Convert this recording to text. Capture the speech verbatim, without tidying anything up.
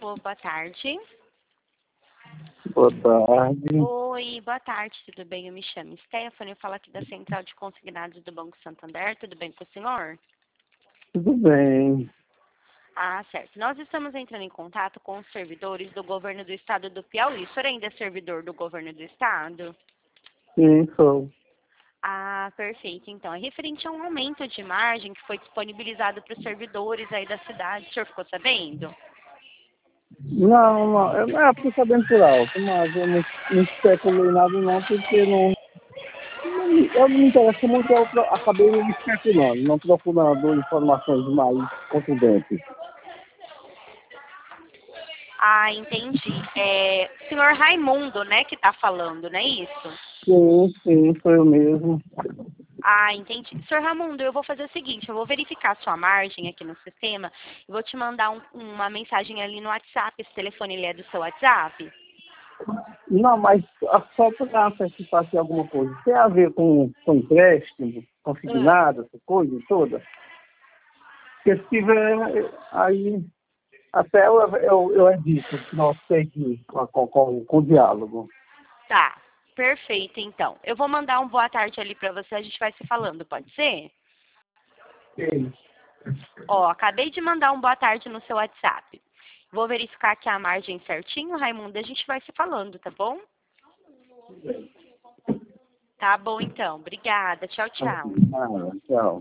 Alô, boa tarde. Boa tarde. Oi, boa tarde, tudo bem? Eu me chamo Stephanie, eu falo aqui da Central de Consignados do Banco Santander, tudo bem com o senhor? Tudo bem. Ah, certo. Nós estamos entrando em contato com os servidores do governo do estado do Piauí. O senhor ainda é servidor do governo do estado? Sim, sou. Ah, perfeito. Então, é referente a um aumento de margem que foi disponibilizado para os servidores aí da cidade. O senhor ficou sabendo? Não, não, eu não fiquei sabendo por alto, mas eu não, não especulei nada não, porque não, não me- eu não me interesso muito, eu pro- acabei não especulando, não procurando informações mais contundentes. Ah, entendi. É, o senhor Raimundo, né, que está falando, não é isso? Sim, sim, foi o mesmo. Ah, entendi. senhor Raimundo, eu vou fazer o seguinte, eu vou verificar a sua margem aqui no sistema e vou te mandar um- uma mensagem ali no WhatsApp. Esse telefone ele é do seu WhatsApp? Não, mas ah, só para antecipar aqui alguma coisa, tem a ver com, com empréstimo, Ah. consignado, essa coisa toda? Porque se tiver, aí até eu, eu, eu edito, nós seguir com, a- com, com, com o diálogo. Tá, perfeito então. Eu vou mandar um boa tarde ali para você, a gente vai se falando, pode ser? Sim. Ó, acabei de mandar um boa tarde no seu WhatsApp. Vou verificar aqui a margem certinho, Raimundo, a gente vai se falando, tá bom? Tá bom então, obrigada, tchau, tchau. Ah, tchau.